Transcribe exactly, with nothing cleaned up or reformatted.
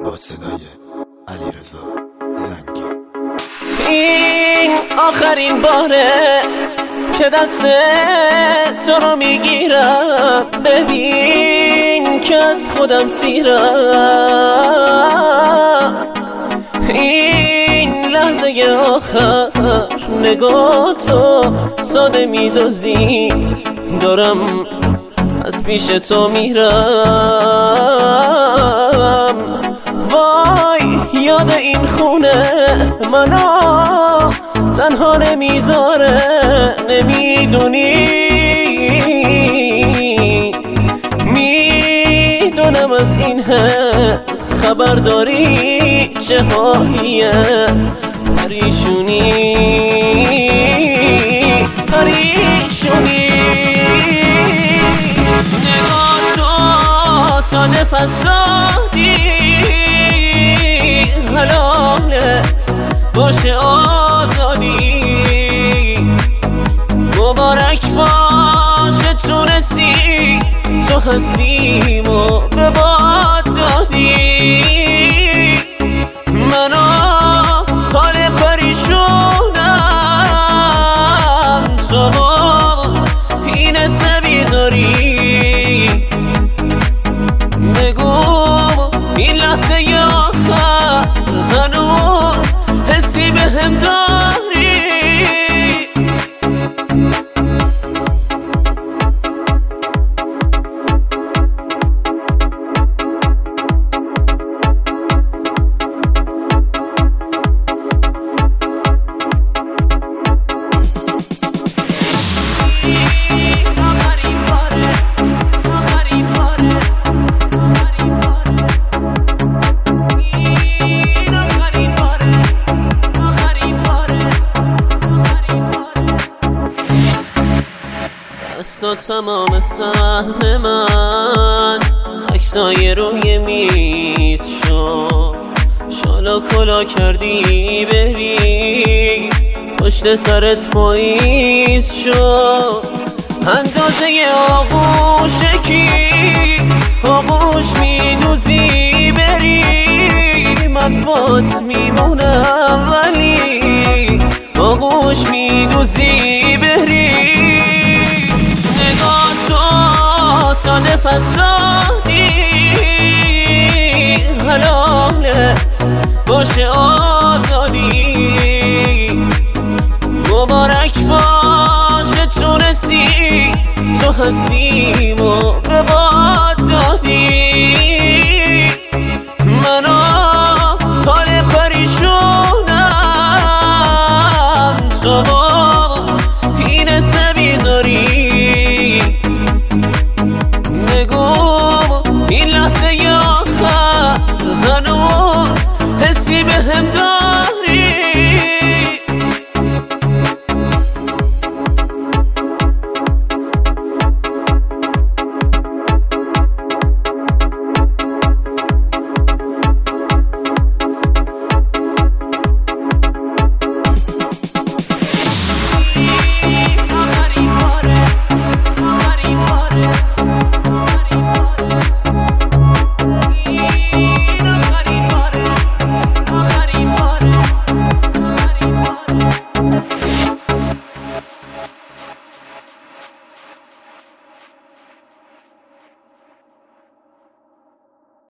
با صدای علیرضا زنگی. این آخرین باره که دست تو رو میگیرم، ببین که از خودم سیرم. این لحظه آخر نگاه تو ساده میدوزی، دارم از پیش تو میرم. وای یاد این خونه منو تنها نمیذاره، نمیدونی میدونم از این حس خبر داری چه حالیه. پریشونی پریشونی نگاه تو ساده پس دادی، حلالت باشه آزادی. مبارک باشه تونستی تو هستیمو به باد دادی. منو حال پریشونم، تو این حسه بیزاری. بگو این لحظه آخر هنوز حسی به هم داری؟ تو تمام سهم من عکسای روی میز شد، شالا کلا کردی بری پشت سرت پاییز شد. اندازه آغوش کی آغوش میدوزی بری، من بات میمونم ولی آغوش میدوزی بری. نگاه تو ساده پس دادی، حلالت باشه آزادی. مبارک باشه تونستی تو هستیمو به